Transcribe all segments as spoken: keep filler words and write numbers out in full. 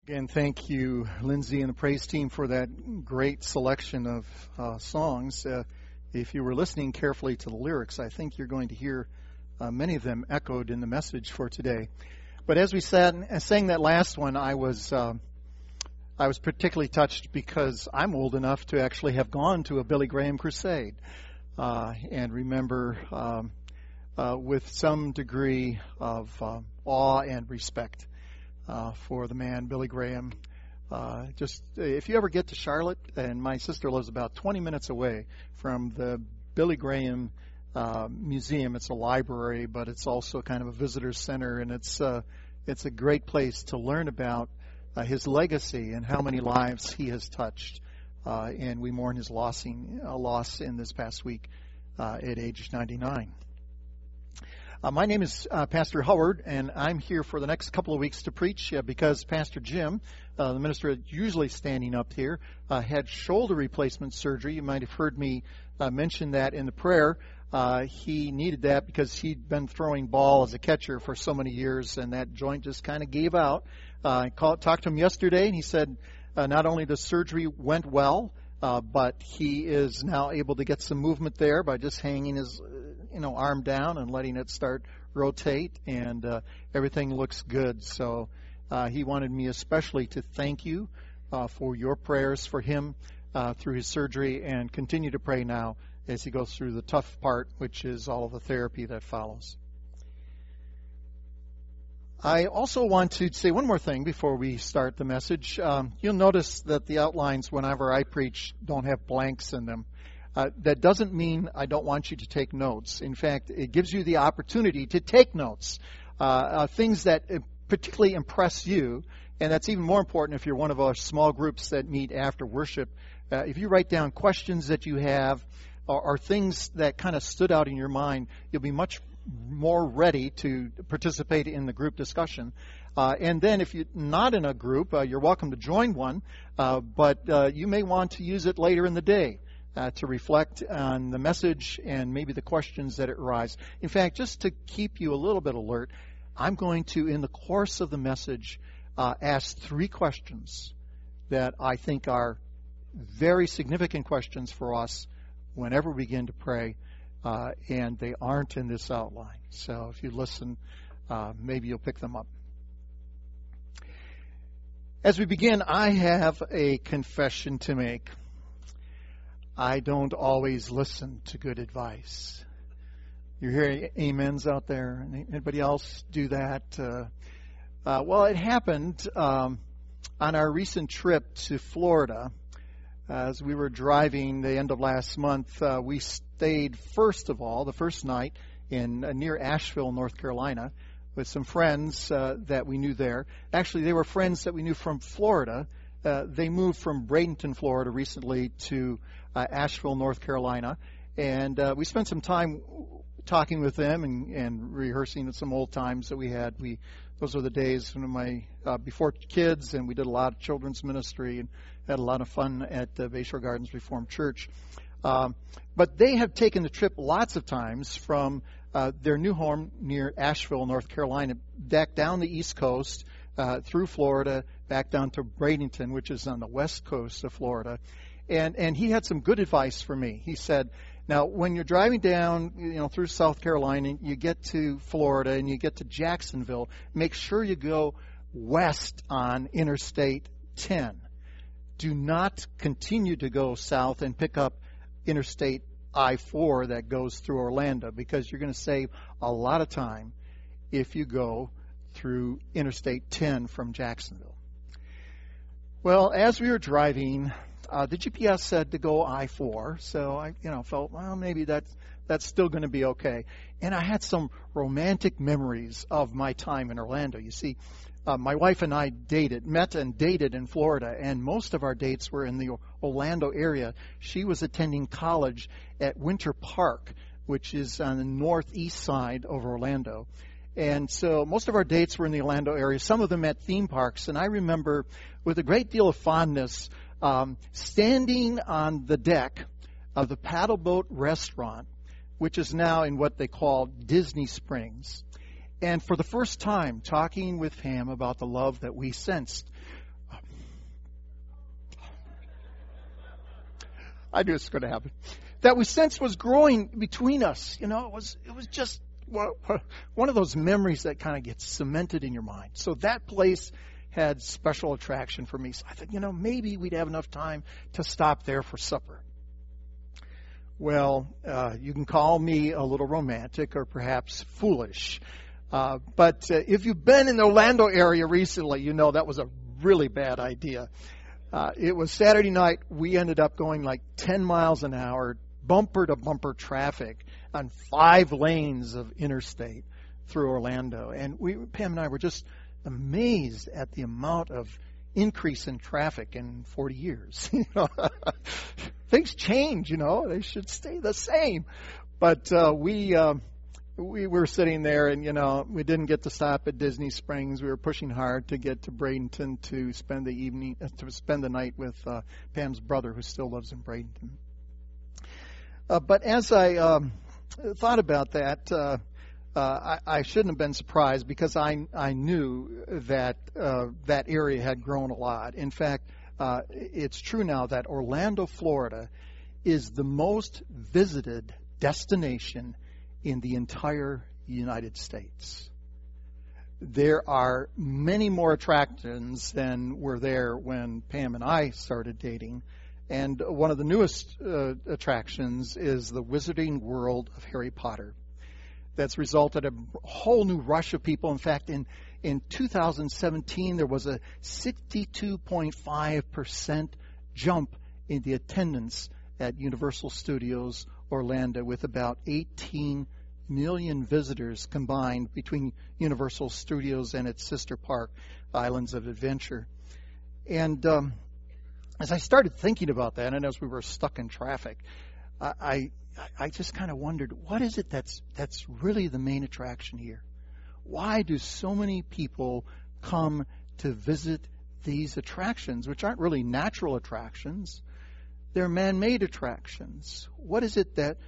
And thank you, Lindsay and the praise team, for that great selection of uh, songs. Uh, if you were listening carefully to the lyrics, I think you're going to hear uh, many of them echoed in the message for today. But as we sat and sang that last one, I was uh, I was particularly touched because I'm old enough to actually have gone to a Billy Graham crusade uh, and remember um, uh, with some degree of uh, awe and respect Uh, for the man, Billy Graham. Uh, just if you ever get to Charlotte, and my sister lives about twenty minutes away from the Billy Graham uh, Museum. It's a library, but it's also kind of a visitor center, and it's uh, it's a great place to learn about uh, his legacy and how many lives he has touched. Uh, and we mourn his lossing, uh, loss in this past week uh, at age ninety-nine. Uh, my name is uh, Pastor Howard, and I'm here for the next couple of weeks to preach uh, because Pastor Jim, uh, the minister usually standing up here, uh, had shoulder replacement surgery. You might have heard me uh, mention that in the prayer. Uh, he needed that because he'd been throwing ball as a catcher for so many years, and that joint just kind of gave out. Uh, I called, talked to him yesterday, and he said uh, not only the surgery went well, uh, but he is now able to get some movement there by just hanging his you know, arm down and letting it start rotate, and uh, everything looks good. So uh, he wanted me especially to thank you uh, for your prayers for him uh, through his surgery, and continue to pray now as he goes through the tough part, which is all of the therapy that follows. I also want to say one more thing before we start the message. Um, you'll notice that the outlines, whenever I preach, don't have blanks in them. Uh, that doesn't mean I don't want you to take notes. In fact, it gives you the opportunity to take notes, uh, uh, things that particularly impress you, and that's even more important if you're one of our small groups that meet after worship. Uh, if you write down questions that you have or, or things that kind of stood out in your mind, you'll be much more ready to participate in the group discussion. Uh, and then if you're not in a group, uh, you're welcome to join one, uh, but uh, you may want to use it later in the day. Uh, to reflect on the message and maybe the questions that arise. In fact, just to keep you a little bit alert, I'm going to, in the course of the message, uh, ask three questions that I think are very significant questions for us whenever we begin to pray, uh, and they aren't in this outline. So if you listen, uh, maybe you'll pick them up. As we begin, I have a confession to make. I don't always listen to good advice. You hear amens out there? Anybody else do that? Uh, uh, well, it happened um, on our recent trip to Florida. As we were driving the end of last month, uh, we stayed, first of all, the first night in uh, near Asheville, North Carolina, with some friends uh, that we knew there. Actually, they were friends that we knew from Florida. Uh, they moved from Bradenton, Florida recently to uh, Asheville, North Carolina, and uh, we spent some time talking with them and, and rehearsing some old times that we had. We those were the days when my uh, before kids, and we did a lot of children's ministry and had a lot of fun at the Bayshore Gardens Reformed Church. Um, but they have taken the trip lots of times from uh, their new home near Asheville, North Carolina, back down the East Coast, uh, through Florida, back down to Bradenton, which is on the west coast of Florida. And and he had some good advice for me. He said, now, when you're driving down, you know, through South Carolina, you get to Florida and you get to Jacksonville, make sure you go west on Interstate ten. Do not continue to go south and pick up Interstate I four that goes through Orlando, because you're going to save a lot of time if you go through Interstate ten from Jacksonville. Well, as we were driving, uh, the G P S said to go I four, so I, you know, felt, well, maybe that's that's still going to be okay. And I had some romantic memories of my time in Orlando. You see, uh, my wife and I dated, met and dated in Florida, and most of our dates were in the Orlando area. She was attending college at Winter Park, which is on the northeast side of Orlando. And so most of our dates were in the Orlando area, some of them at theme parks. And I remember with a great deal of fondness um, standing on the deck of the Paddle Boat Restaurant, which is now in what they call Disney Springs. And for the first time, talking with Pam about the love that we sensed I knew it was going to happen. That we sensed was growing between us. You know, it was it was just one of those memories that kind of gets cemented in your mind. So that place had special attraction for me. So I thought, you know, maybe we'd have enough time to stop there for supper. Well, uh, you can call me a little romantic or perhaps foolish. Uh, but uh, if you've been in the Orlando area recently, you know that was a really bad idea. Uh, it was Saturday night. We ended up going like ten miles an hour, bumper to bumper traffic on five lanes of interstate through Orlando. And we, Pam and I were just amazed at the amount of increase in traffic in forty years. You know, things change, you know, they should stay the same. But uh, we, uh, we were sitting there and, you know, we didn't get to stop at Disney Springs. We were pushing hard to get to Bradenton to spend the evening, uh, to spend the night with uh, Pam's brother, who still lives in Bradenton. Uh, but as I um, thought about that, uh, uh, I, I shouldn't have been surprised, because I I knew that uh, that area had grown a lot. In fact, uh, it's true now that Orlando, Florida, is the most visited destination in the entire United States. There are many more attractions than were there when Pam and I started dating. And one of the newest uh, attractions is the Wizarding World of Harry Potter. That's resulted in a whole new rush of people. In fact, in, in two thousand seventeen, there was a sixty-two point five percent jump in the attendance at Universal Studios Orlando, with about eighteen million visitors combined between Universal Studios and its sister park, Islands of Adventure. And um, as I started thinking about that, and as we were stuck in traffic, I I, I just kind of wondered, what is it that's that's really the main attraction here? Why do so many people come to visit these attractions, which aren't really natural attractions? They're man-made attractions. What is it that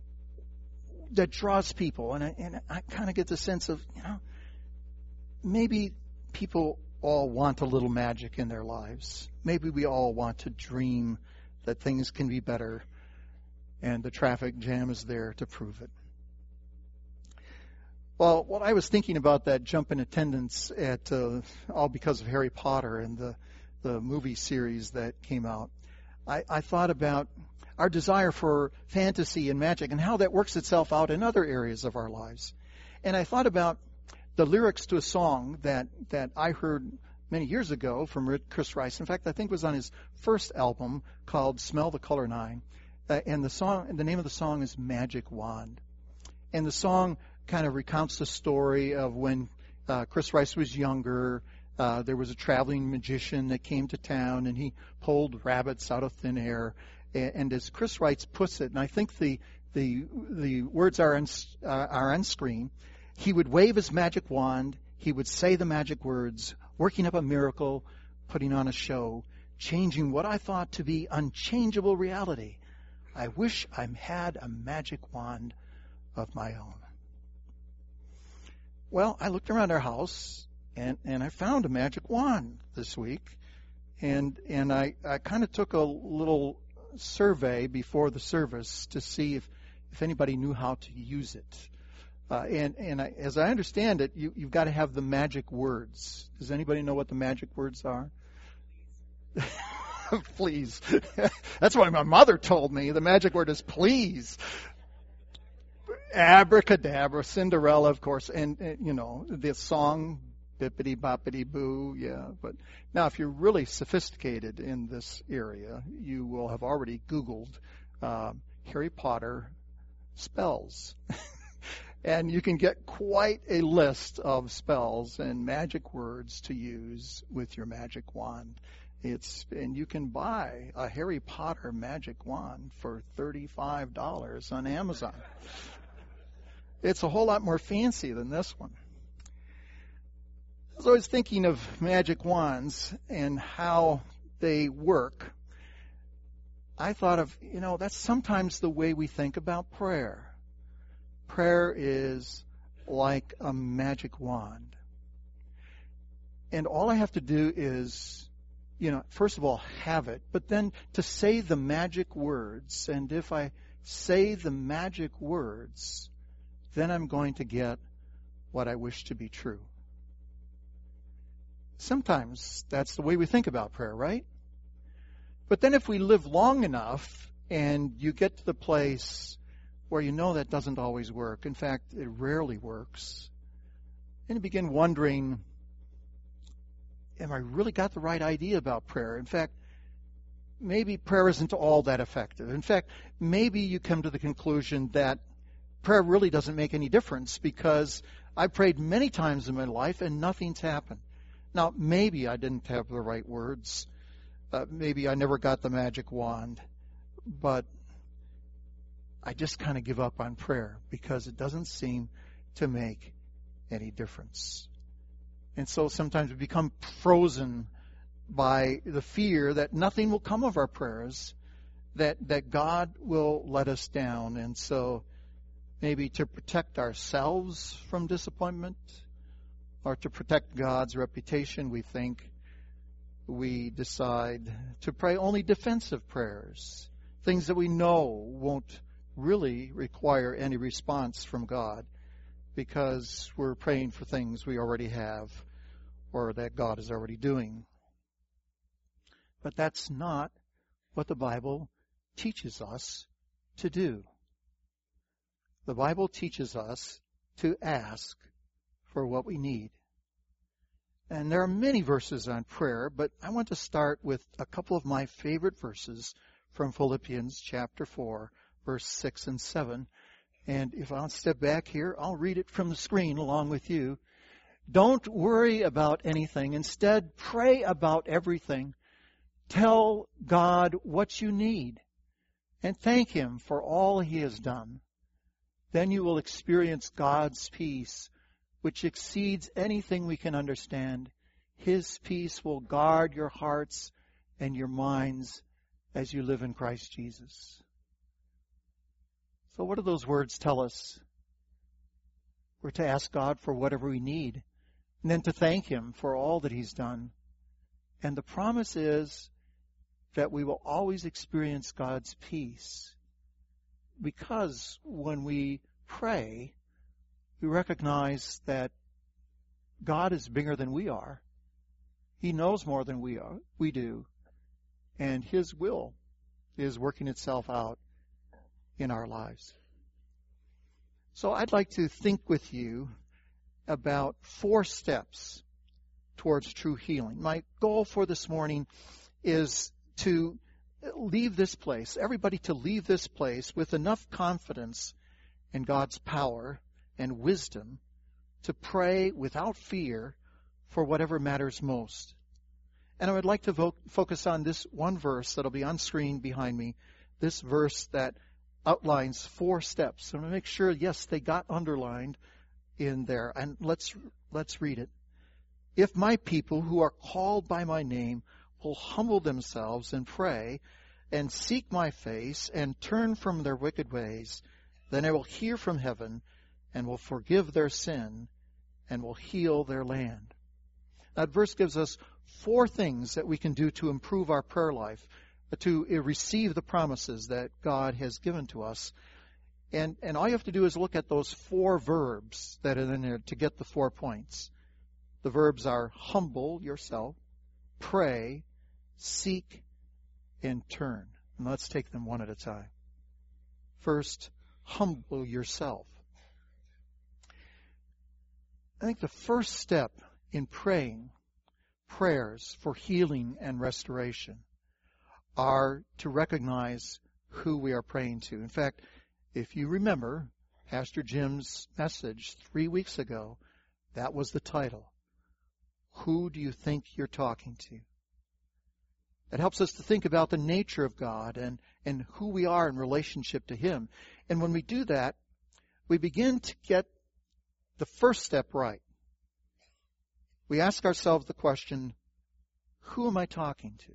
that draws people? And I, and I kind of get the sense of, you know, maybe people all want a little magic in their lives. Maybe we all want to dream that things can be better, and the traffic jam is there to prove it. Well, what I was thinking about that jump in attendance at uh, all because of Harry Potter and the, the movie series that came out, I, I thought about our desire for fantasy and magic and how that works itself out in other areas of our lives. And I thought about the lyrics to a song that, that I heard many years ago from Chris Rice. In fact, I think it was on his first album called Smell the Color Nine. Uh, and the song, the name of the song is Magic Wand. And the song kind of recounts the story of when uh, Chris Rice was younger. Uh, there was a traveling magician that came to town, and he pulled rabbits out of thin air. And, and as Chris Rice puts it, and I think the the the words are on, uh, are on screen, he would wave his magic wand, he would say the magic words, working up a miracle, putting on a show, changing what I thought to be unchangeable reality. I wish I had a magic wand of my own. Well, I looked around our house, and, and I found a magic wand this week. And and I, I kind of took a little survey before the service to see if, if anybody knew how to use it. Uh, and and I, as I understand it, you, you've got to have the magic words. Does anybody know what the magic words are? Please. That's why my mother told me. The magic word is please. Abracadabra, Cinderella, of course, and, and you know, the song, bippity boppity boo, yeah. But now, if you're really sophisticated in this area, you will have already Googled uh, Harry Potter spells. And you can get quite a list of spells and magic words to use with your magic wand. It's and you can buy a Harry Potter magic wand for thirty-five dollars on Amazon. It's a whole lot more fancy than this one. As I was thinking of magic wands and how they work, I thought of, you know, that's sometimes the way we think about prayer. Prayer is like a magic wand. And all I have to do is you know, first of all, have it, but then to say the magic words. And if I say the magic words, then I'm going to get what I wish to be true. Sometimes that's the way we think about prayer, right? But then if we live long enough and you get to the place where you know that doesn't always work, in fact, it rarely works, and you begin wondering, am I really got the right idea about prayer? In fact, maybe prayer isn't all that effective. In fact, maybe you come to the conclusion that prayer really doesn't make any difference because I prayed many times in my life and nothing's happened. Now, maybe I didn't have the right words. Uh, maybe I never got the magic wand. But I just kind of give up on prayer because it doesn't seem to make any difference. And so sometimes we become frozen by the fear that nothing will come of our prayers, that, that God will let us down. And so maybe to protect ourselves from disappointment or to protect God's reputation, we think we decide to pray only defensive prayers, things that we know won't really require any response from God because we're praying for things we already have or that God is already doing. But that's not what the Bible teaches us to do. The Bible teaches us to ask for what we need. And there are many verses on prayer, but I want to start with a couple of my favorite verses from Philippians chapter four, verse six and seven. And if I'll step back here, I'll read it from the screen along with you. Don't worry about anything. Instead, pray about everything. Tell God what you need and thank Him for all He has done. Then you will experience God's peace, which exceeds anything we can understand. His peace will guard your hearts and your minds as you live in Christ Jesus. So what do those words tell us? We're to ask God for whatever we need, and then to thank Him for all that He's done. And the promise is that we will always experience God's peace, because when we pray, we recognize that God is bigger than we are. He knows more than we are, we do, and His will is working itself out in our lives. So I'd like to think with you about four steps towards true healing. My goal for this morning is to leave this place, everybody to leave this place with enough confidence in God's power and wisdom to pray without fear for whatever matters most. And I would like to vo- focus on this one verse that'll be on screen behind me, this verse that outlines four steps. I'm going to make sure, yes, they got underlined in there. And let's let's read it. If my people who are called by my name will humble themselves and pray and seek my face and turn from their wicked ways, then I will hear from heaven and will forgive their sin and will heal their land. That verse gives us four things that we can do to improve our prayer life, to receive the promises that God has given to us. And, and all you have to do is look at those four verbs that are in there to get the four points. The verbs are humble yourself, pray, seek, and turn. And let's take them one at a time. First, humble yourself. I think the first step in praying prayers for healing and restoration are to recognize who we are praying to. In fact, if you remember Pastor Jim's message three weeks ago, that was the title. Who do you think you're talking to? It helps us to think about the nature of God and, and who we are in relationship to Him. And when we do that, we begin to get the first step right. We ask ourselves the question, who am I talking to?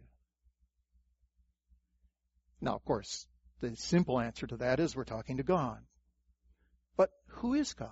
Now, of course, the simple answer to that is we're talking to God. But who is God?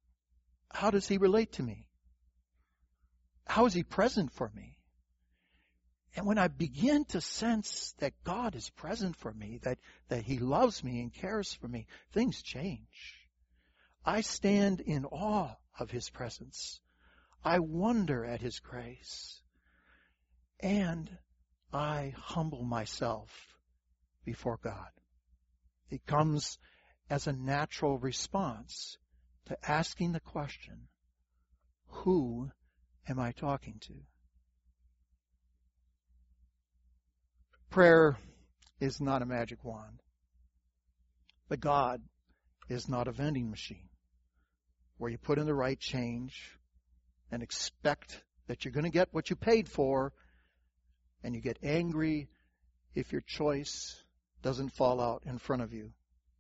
How does He relate to me? How is He present for me? And when I begin to sense that God is present for me, that, that He loves me and cares for me, things change. I stand in awe of His presence. I wonder at His grace. And I humble myself before God. It comes as a natural response to asking the question, who am I talking to? Prayer is not a magic wand. But God is not a vending machine where you put in the right change and expect that you're going to get what you paid for, and you get angry if your choice doesn't fall out in front of you.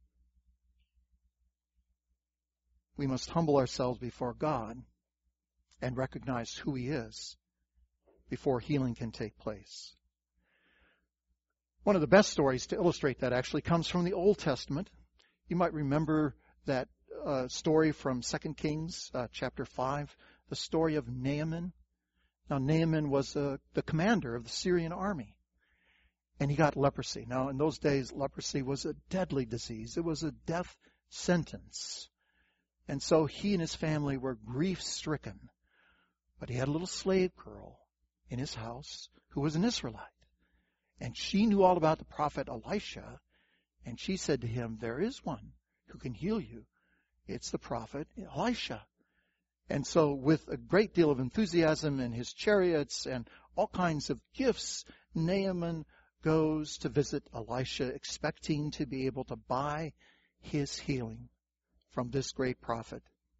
We must humble ourselves before God and recognize who He is before healing can take place. One of the best stories to illustrate that actually comes from the Old Testament. You might remember that uh, story from Second Kings uh, chapter five, the story of Naaman. Now, Naaman was uh, the commander of the Syrian army, and he got leprosy. Now, in those days, leprosy was a deadly disease. It was a death sentence. And so he and his family were grief-stricken. But he had a little slave girl in his house who was an Israelite. And she knew all about the prophet Elisha. And she said to him, there is one who can heal you. It's the prophet Elisha. And so with a great deal of enthusiasm and his chariots and all kinds of gifts, Naaman goes to visit Elisha, expecting to be able to buy his healing from this great prophet.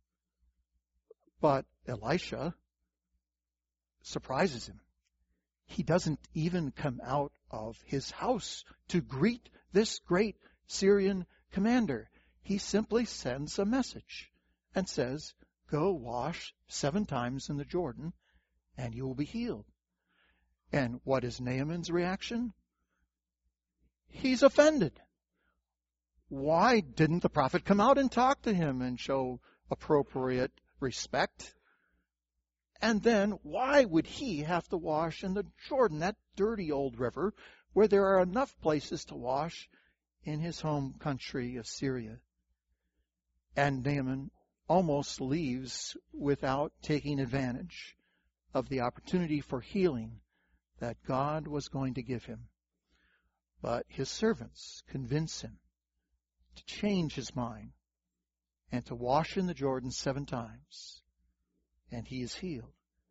But Elisha surprises him. He doesn't even come out of his house to greet this great Syrian commander. He simply sends a message and says, go wash seven times in the Jordan and you will be healed. And what is Naaman's reaction? He's offended. Why didn't the prophet come out and talk to him and show appropriate respect? And then why would he have to wash in the Jordan, that dirty old river, where there are enough places to wash in his home country of Syria? And Naaman almost leaves without taking advantage of the opportunity for healing that God was going to give him. But his servants convince him to change his mind and to wash in the Jordan seven times, and he is healed.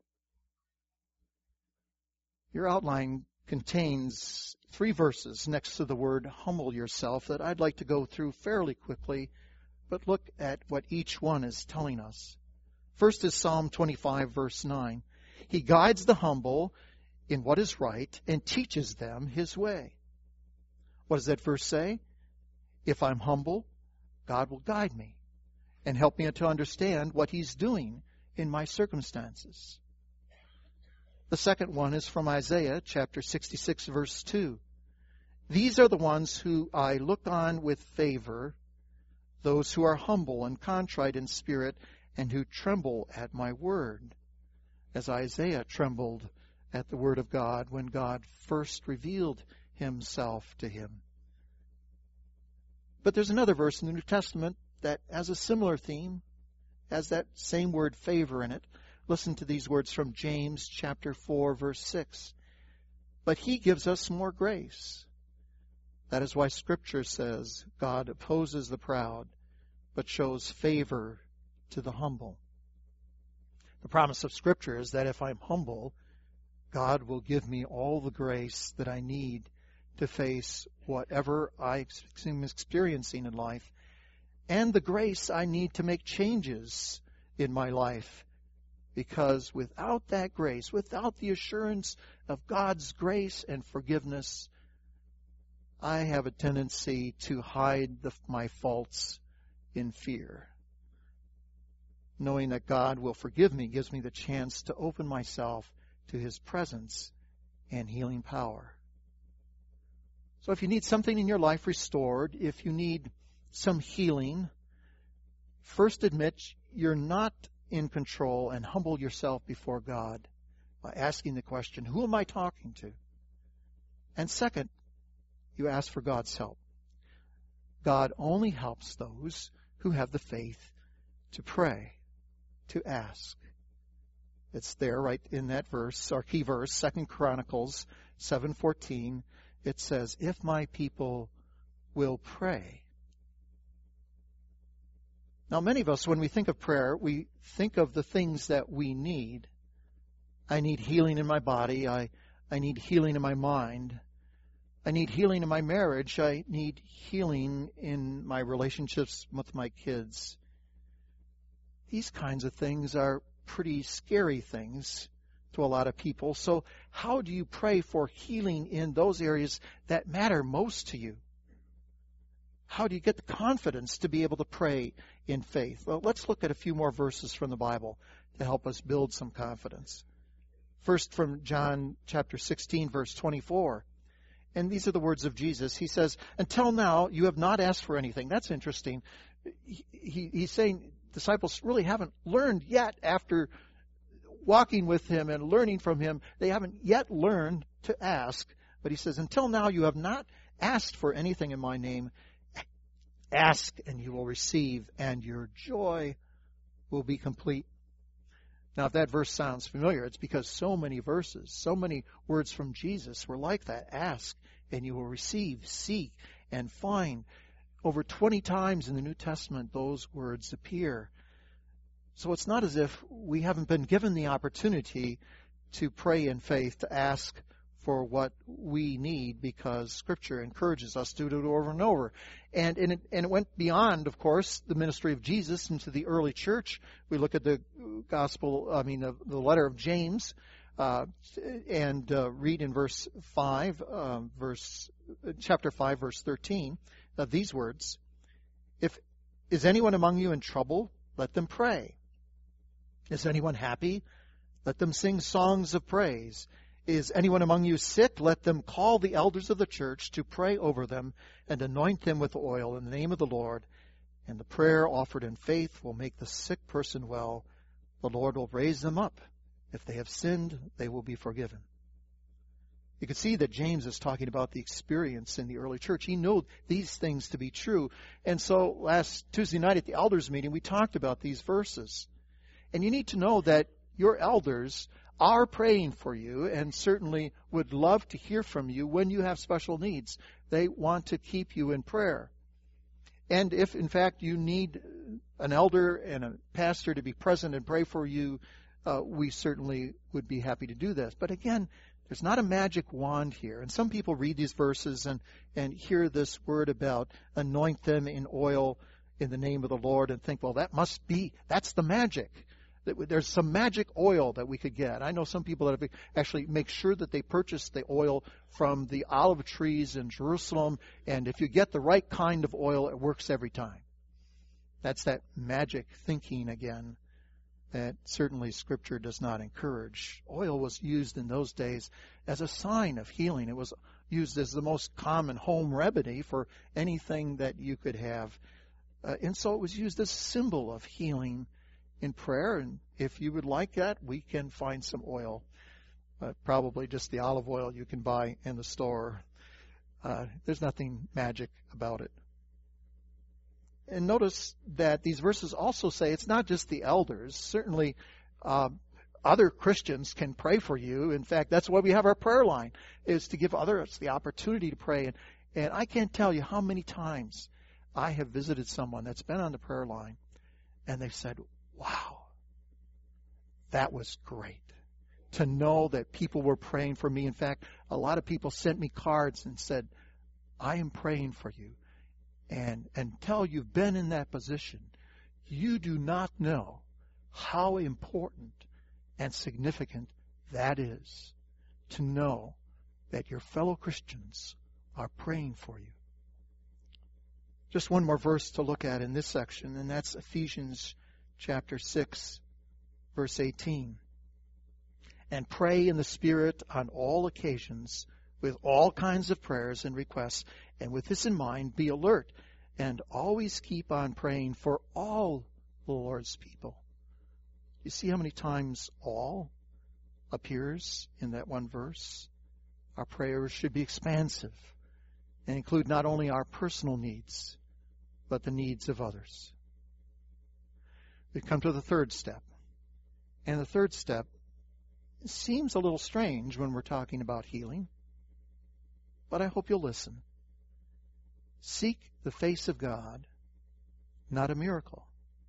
Your outline contains three verses next to the word humble yourself that I'd like to go through fairly quickly, but look at what each one is telling us. First is Psalm twenty-five, verse nine. He guides the humble in what is right and teaches them his way. What does that verse say? If I'm humble, God will guide me and help me to understand what He's doing in my circumstances. The second one is from Isaiah chapter sixty-six, verse two. These are the ones who I look on with favor, those who are humble and contrite in spirit and who tremble at my word. As Isaiah trembled at the word of God when God first revealed Himself to him. But there's another verse in the New Testament that has a similar theme, has that same word favor in it. Listen to these words from James chapter four, verse six. But He gives us more grace. That is why Scripture says God opposes the proud, but shows favor to the humble. The promise of Scripture is that if I'm humble, God will give me all the grace that I need to face whatever I am experiencing in life, and the grace I need to make changes in my life. Because without that grace, without the assurance of God's grace and forgiveness, I have a tendency to hide the, my faults in fear. Knowing that God will forgive me gives me the chance to open myself to His presence and healing power. So if you need something in your life restored, if you need some healing, first admit you're not in control and humble yourself before God by asking the question, who am I talking to? And second, you ask for God's help. God only helps those who have the faith to pray, to ask. It's there right in that verse, our key verse, Second Chronicles seven fourteen. It says, if my people will pray. Now, many of us, when we think of prayer, we think of the things that we need. I need healing in my body. I, I need healing in my mind. I need healing in my marriage. I need healing in my relationships with my kids. These kinds of things are pretty scary things to a lot of people. So how do you pray for healing in those areas that matter most to you? How do you get the confidence to be able to pray in faith? Well, let's look at a few more verses from the Bible to help us build some confidence. First, from John chapter sixteen, verse twenty-four. And these are the words of Jesus. He says, until now, you have not asked for anything. That's interesting. He, he, he's saying disciples really haven't learned yet after walking with him and learning from him. They haven't yet learned to ask. But he says, until now, you have not asked for anything in my name. Ask and you will receive, and your joy will be complete. Now, if that verse sounds familiar, it's because so many verses, so many words from Jesus were like that. Ask and you will receive, seek and find. Over twenty times in the New Testament, those words appear. So it's not as if we haven't been given the opportunity to pray in faith, to ask for what we need, because Scripture encourages us to do it over and over. And, and, it, and it went beyond, of course, the ministry of Jesus into the early church. We look at the gospel, I mean, the, the letter of James, uh, and uh, read in verse five, uh, verse chapter five, verse thirteen, uh, these words: "If is anyone among you in trouble, let them pray. Is anyone happy? Let them sing songs of praise. Is anyone among you sick? Let them call the elders of the church to pray over them and anoint them with oil in the name of the Lord. And the prayer offered in faith will make the sick person well. The Lord will raise them up. If they have sinned, they will be forgiven." You can see that James is talking about the experience in the early church. He knew these things to be true. And so last Tuesday night at the elders meeting, we talked about these verses. And you need to know that your elders are praying for you and certainly would love to hear from you when you have special needs. They want to keep you in prayer. And if, in fact, you need an elder and a pastor to be present and pray for you, uh, we certainly would be happy to do this. But again, there's not a magic wand here. And some people read these verses and, and hear this word about anoint them in oil in the name of the Lord and think, well, that must be, that's the magic. There's some magic oil that we could get. I know some people that have actually make sure that they purchase the oil from the olive trees in Jerusalem, and if you get the right kind of oil, it works every time. That's that magic thinking again that certainly Scripture does not encourage. Oil was used in those days as a sign of healing. It was used as the most common home remedy for anything that you could have. Uh, and so it was used as a symbol of healing in prayer, and if you would like that, we can find some oil. Uh, probably just the olive oil you can buy in the store. Uh, there's nothing magic about it. And notice that these verses also say it's not just the elders. Certainly, uh, other Christians can pray for you. In fact, that's why we have our prayer line, is to give others the opportunity to pray. And, and I can't tell you how many times I have visited someone that's been on the prayer line, and they've said, wow, that was great to know that people were praying for me. In fact, a lot of people sent me cards and said, I am praying for you. And until you've been in that position, you do not know how important and significant that is, to know that your fellow Christians are praying for you. Just one more verse to look at in this section, and that's Ephesians chapter six, verse eighteen. And pray in the Spirit on all occasions with all kinds of prayers and requests. And with this in mind, be alert and always keep on praying for all the Lord's people. You see how many times all appears in that one verse? Our prayers should be expansive and include not only our personal needs, but the needs of others. We come to the third step. And the third step seems a little strange when we're talking about healing, but I hope you'll listen. Seek the face of God, not a miracle.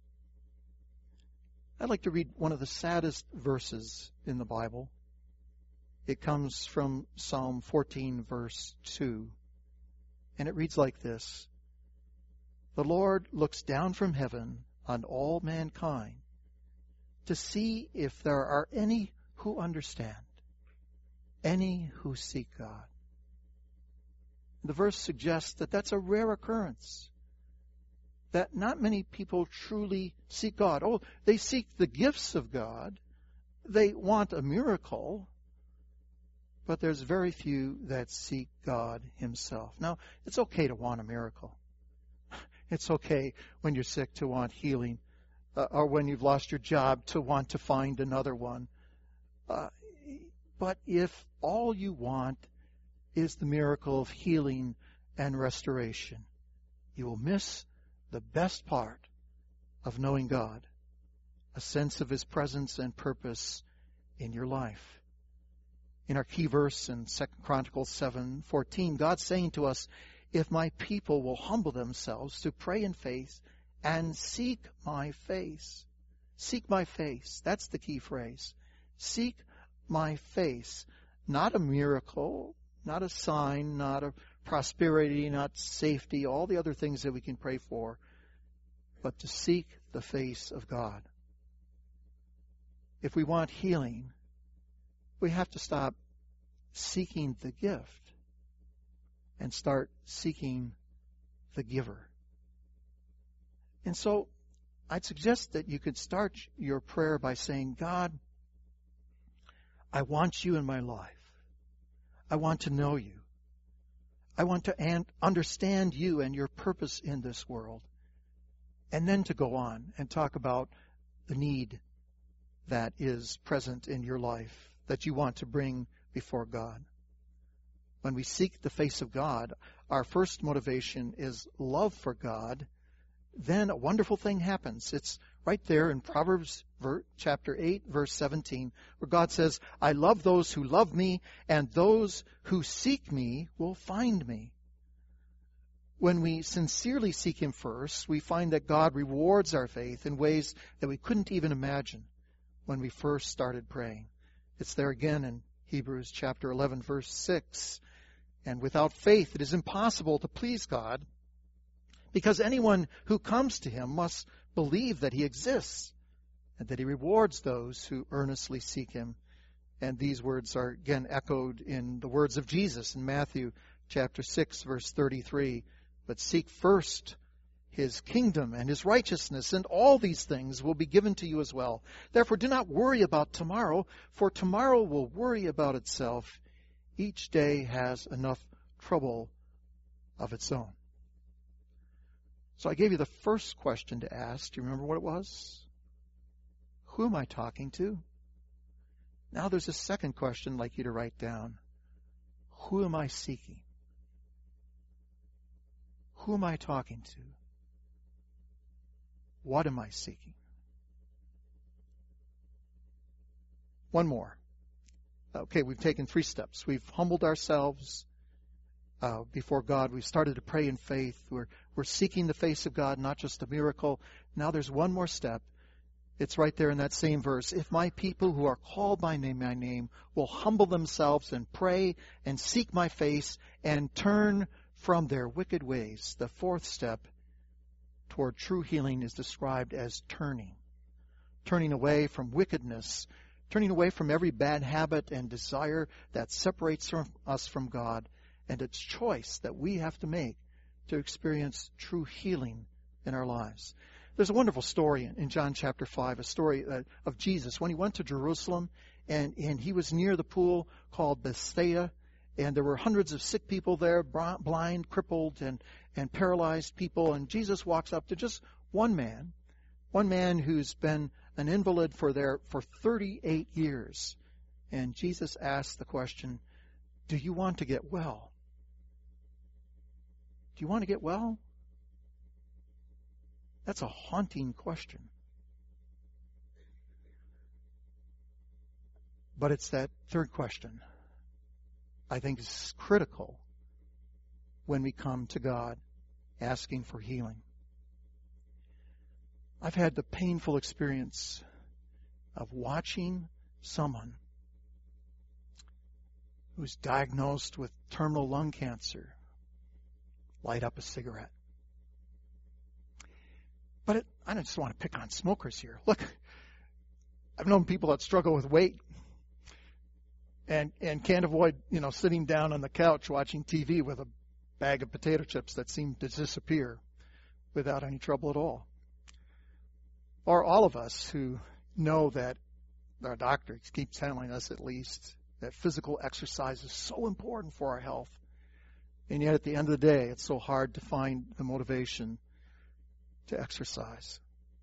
I'd like to read one of the saddest verses in the Bible. It comes from Psalm fourteen, verse two, and it reads like this: "The Lord looks down from heaven on all mankind to see if there are any who understand, any who seek God." The verse suggests that that's a rare occurrence, that not many people truly seek God. Oh, they seek the gifts of God. They want a miracle, but there's very few that seek God himself. Now, it's okay to want a miracle. It's okay when you're sick to want healing, uh, or when you've lost your job to want to find another one. Uh, but if all you want is the miracle of healing and restoration, you will miss the best part of knowing God, a sense of his presence and purpose in your life. In our key verse in Second Chronicles seven fourteen, God's saying to us, "If my people will humble themselves to pray in faith and seek my face." Seek my face. That's the key phrase. Seek my face. Not a miracle, not a sign, not a prosperity, not safety, all the other things that we can pray for, but to seek the face of God. If we want healing, we have to stop seeking the gift and start seeking the giver. And so I'd suggest that you could start your prayer by saying, "God, I want you in my life. I want to know you. I want to an- understand you and your purpose in this world." And then to go on and talk about the need that is present in your life that you want to bring before God. When we seek the face of God, our first motivation is love for God. Then a wonderful thing happens. It's right there in Proverbs chapter eight, verse seventeen, where God says, "I love those who love me, and those who seek me will find me." When we sincerely seek him first, we find that God rewards our faith in ways that we couldn't even imagine when we first started praying. It's there again in Hebrews chapter eleven, verse six. "And without faith it is impossible to please God, because anyone who comes to him must believe that he exists and that he rewards those who earnestly seek him." And these words are again echoed in the words of Jesus in Matthew chapter six, verse thirty-three. "But seek first his kingdom and his righteousness, and all these things will be given to you as well. Therefore do not worry about tomorrow, for tomorrow will worry about itself. Each day has enough trouble of its own." So I gave you the first question to ask. Do you remember what it was? Who am I talking to? Now there's a second question I'd like you to write down. Who am I seeking? Who am I talking to? What am I seeking? One more. Okay, we've taken three steps. We've humbled ourselves uh, before God. We've started to pray in faith. We're, we're seeking the face of God, not just a miracle. Now there's one more step. It's right there in that same verse. "If my people who are called by name, my name will humble themselves and pray and seek my face and turn from their wicked ways." The fourth step toward true healing is described as turning. Turning away from wickedness, turning away from every bad habit and desire that separates from us from God, and it's choice that we have to make to experience true healing in our lives. There's a wonderful story in John chapter five, a story uh, of Jesus when he went to Jerusalem, and, and he was near the pool called Bethsaida, and there were hundreds of sick people there, blind, crippled, and, and paralyzed people, and Jesus walks up to just one man, one man who's been an invalid for there for thirty-eight years. And Jesus asked the question, Do you want to get well? Do you want to get well? That's a haunting question. But it's that third question I think is critical when we come to God asking for healing. I've had the painful experience of watching someone who's diagnosed with terminal lung cancer light up a cigarette. But it, I don't just want to pick on smokers here. Look, I've known people that struggle with weight and and can't avoid, you know, sitting down on the couch watching T V with a bag of potato chips that seem to disappear without any trouble at all. Or all of us who know that our doctor keeps telling us at least that physical exercise is so important for our health. And yet at the end of the day, it's so hard to find the motivation to exercise.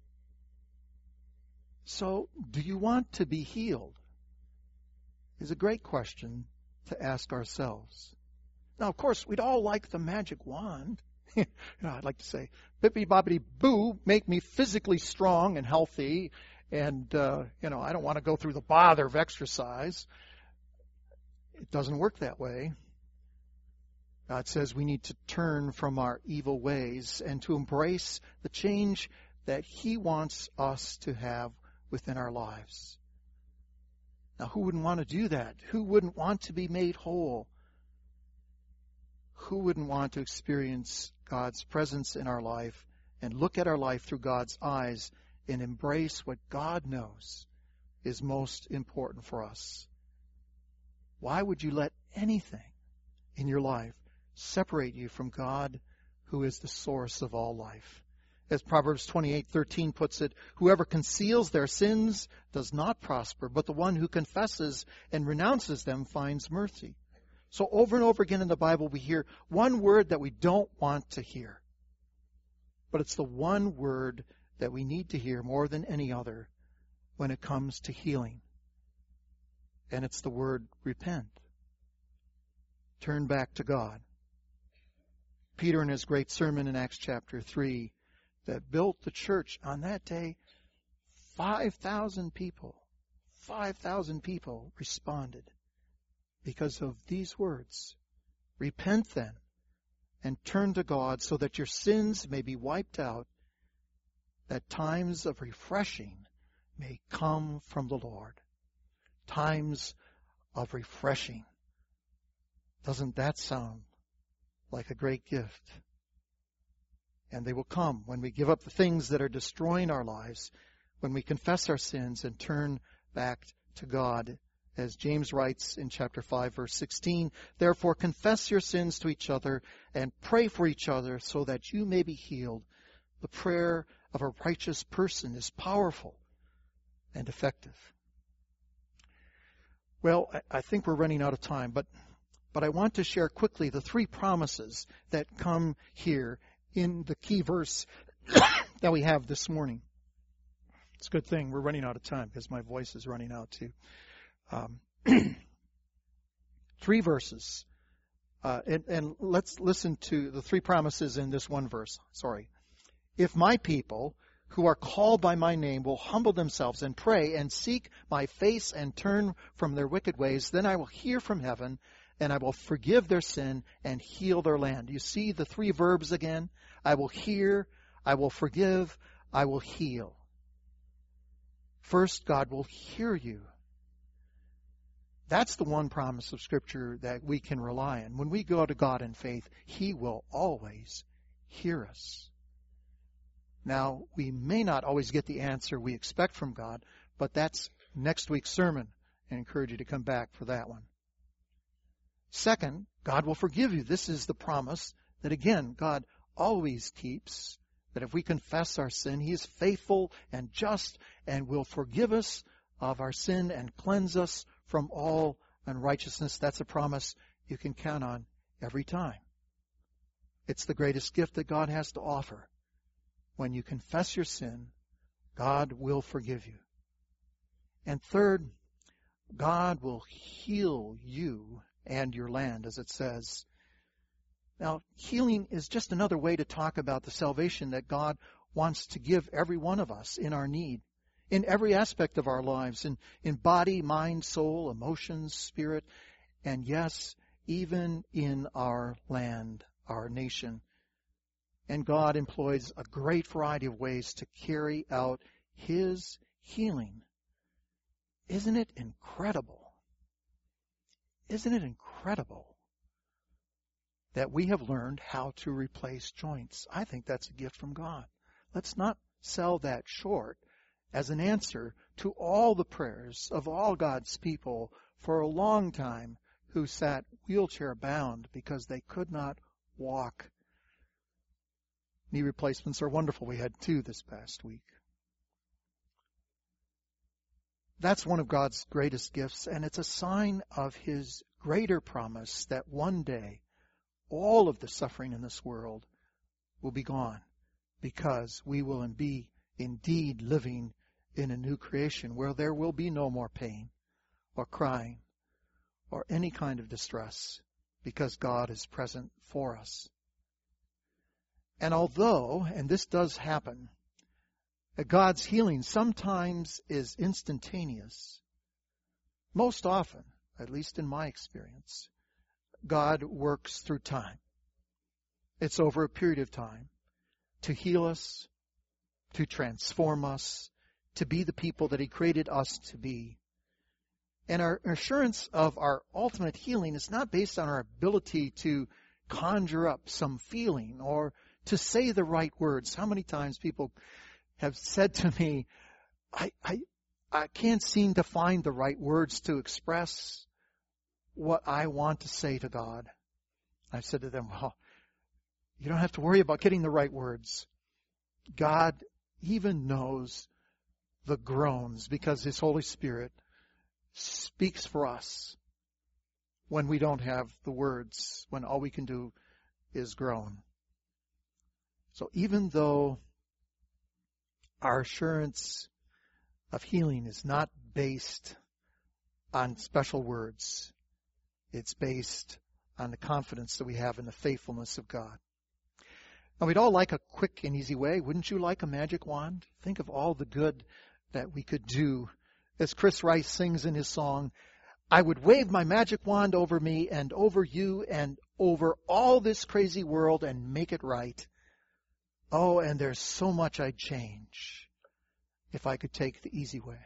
So, do you want to be healed? Is a great question to ask ourselves. Now, of course, we'd all like the magic wand. you know, I'd like to say, bippity boppity boo, make me physically strong and healthy, and uh, you know, I don't want to go through the bother of exercise. It doesn't work that way. God says we need to turn from our evil ways and to embrace the change that He wants us to have within our lives. Now, who wouldn't want to do that? Who wouldn't want to be made whole? Who wouldn't want to experience God's presence in our life and look at our life through God's eyes and embrace what God knows is most important for us? Why would you let anything in your life separate you from God, who is the source of all life? As Proverbs twenty-eight thirteen puts it, whoever conceals their sins does not prosper, but the one who confesses and renounces them finds mercy. So over and over again in the Bible we hear one word that we don't want to hear. But it's the one word that we need to hear more than any other when it comes to healing. And it's the word repent. Turn back to God. Peter, in his great sermon in Acts chapter three, that built the church on that day, five thousand people, five thousand people responded because of these words. Repent then and turn to God so that your sins may be wiped out, that times of refreshing may come from the Lord. Times of refreshing. Doesn't that sound like a great gift? And they will come when we give up the things that are destroying our lives, when we confess our sins and turn back to God. As James writes in chapter five, verse sixteen, therefore confess your sins to each other and pray for each other so that you may be healed. The prayer of a righteous person is powerful and effective. Well, I think we're running out of time, but but I want to share quickly the three promises that come here in the key verse that we have this morning. It's a good thing we're running out of time because my voice is running out too. Um, three verses. Uh, and, and let's listen to the three promises in this one verse. Sorry. If my people who are called by my name will humble themselves and pray and seek my face and turn from their wicked ways, then I will hear from heaven and I will forgive their sin and heal their land. You see the three verbs again? I will hear, I will forgive, I will heal. First, God will hear you. That's the one promise of Scripture that we can rely on. When we go to God in faith, He will always hear us. Now, we may not always get the answer we expect from God, but that's next week's sermon. I encourage you to come back for that one. Second, God will forgive you. This is the promise that, again, God always keeps, that if we confess our sin, He is faithful and just and will forgive us of our sin and cleanse us from all unrighteousness. That's a promise you can count on every time. It's the greatest gift that God has to offer. When you confess your sin, God will forgive you. And third, God will heal you and your land, as it says. Now, healing is just another way to talk about the salvation that God wants to give every one of us in our need, in every aspect of our lives, in, in body, mind, soul, emotions, spirit, and yes, even in our land, our nation. And God employs a great variety of ways to carry out His healing. Isn't it incredible? Isn't it incredible that we have learned how to replace joints? I think that's a gift from God. Let's not sell that short as an answer to all the prayers of all God's people for a long time who sat wheelchair bound because they could not walk. Knee replacements are wonderful. We had two this past week. That's one of God's greatest gifts, and it's a sign of His greater promise that one day all of the suffering in this world will be gone, because we will be indeed living in a new creation where there will be no more pain or crying or any kind of distress, because God is present for us. And although, and this does happen, God's healing sometimes is instantaneous, most often, at least in my experience, God works through time. It's over a period of time to heal us, to transform us, to be the people that He created us to be. And our assurance of our ultimate healing is not based on our ability to conjure up some feeling or to say the right words. How many times people have said to me, I, I, I can't seem to find the right words to express what I want to say to God. I've said to them, well, you don't have to worry about getting the right words. God even knows the groans because His Holy Spirit speaks for us when we don't have the words, when all we can do is groan. So even though our assurance of healing is not based on special words, it's based on the confidence that we have in the faithfulness of God. Now, we'd all like a quick and easy way. Wouldn't you like a magic wand? Think of all the good that we could do. As Chris Rice sings in his song, I would wave my magic wand over me and over you and over all this crazy world and make it right. Oh, and there's so much I'd change if I could take the easy way.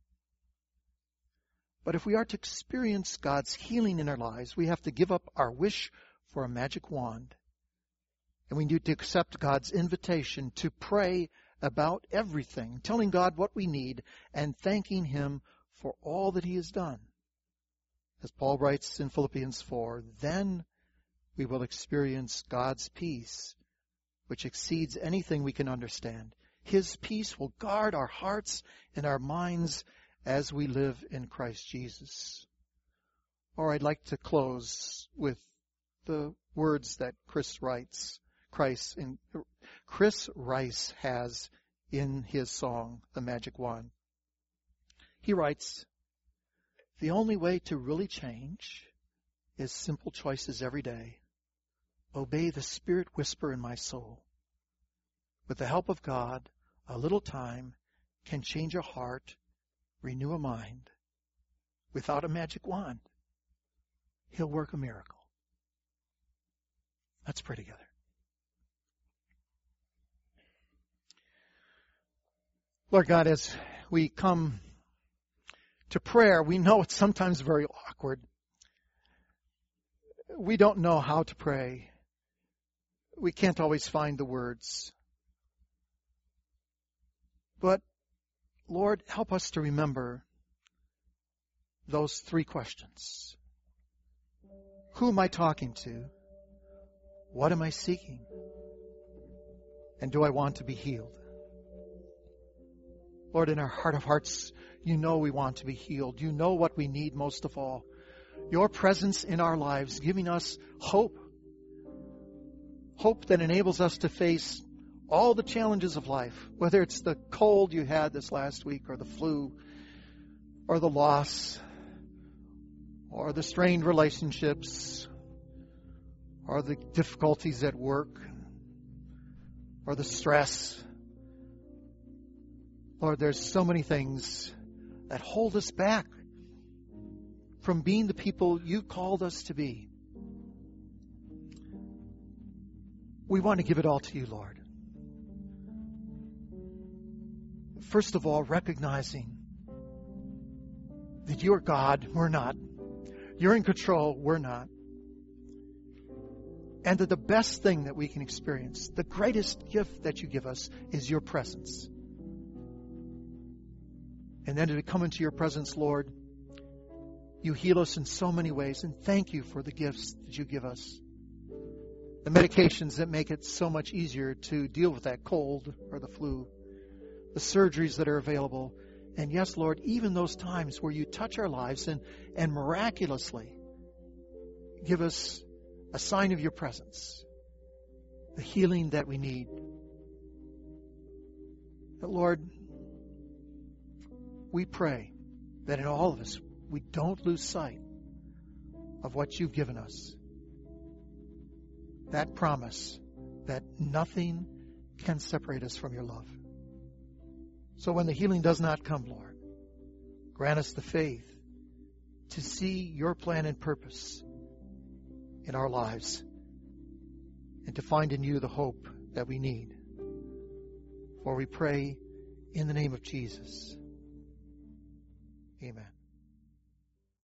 But if we are to experience God's healing in our lives, we have to give up our wish for a magic wand. And we need to accept God's invitation to pray about everything, telling God what we need and thanking Him for all that He has done. As Paul writes in Philippians four, then we will experience God's peace, which exceeds anything we can understand. His peace will guard our hearts and our minds as we live in Christ Jesus. Or I'd like to close with the words that Chris writes, Christ in, Chris Rice has in his song, The Magic Wand. He writes, the only way to really change is simple choices every day. Obey the Spirit whisper in my soul. With the help of God, a little time can change a heart, renew a mind. Without a magic wand, He'll work a miracle. Let's pray together. Lord God, as we come to prayer, we know it's sometimes very awkward. We don't know how to pray. We can't always find the words. But, Lord, help us to remember those three questions. Who am I talking to? What am I seeking? And do I want to be healed? Lord, in our heart of hearts, you know we want to be healed. You know what we need most of all. Your presence in our lives, giving us hope. Hope that enables us to face all the challenges of life, whether it's the cold you had this last week or the flu or the loss or the strained relationships, or the difficulties at work, or the stress. Lord, there's so many things that hold us back from being the people you called us to be. We want to give it all to you, Lord. First of all, recognizing that you're God, we're not. You're in control, we're not. And that the best thing that we can experience, the greatest gift that you give us, is your presence. And then to come into your presence, Lord, you heal us in so many ways. And thank you for the gifts that you give us. The medications that make it so much easier to deal with that cold or the flu. The surgeries that are available. And yes, Lord, even those times where you touch our lives and, and miraculously give us a sign of your presence. The healing that we need. But Lord, we pray that in all of us, we don't lose sight of what you've given us. That promise that nothing can separate us from your love. So when the healing does not come, Lord, grant us the faith to see your plan and purpose in our lives and to find in you the hope that we need. For we pray in the name of Jesus. Amen.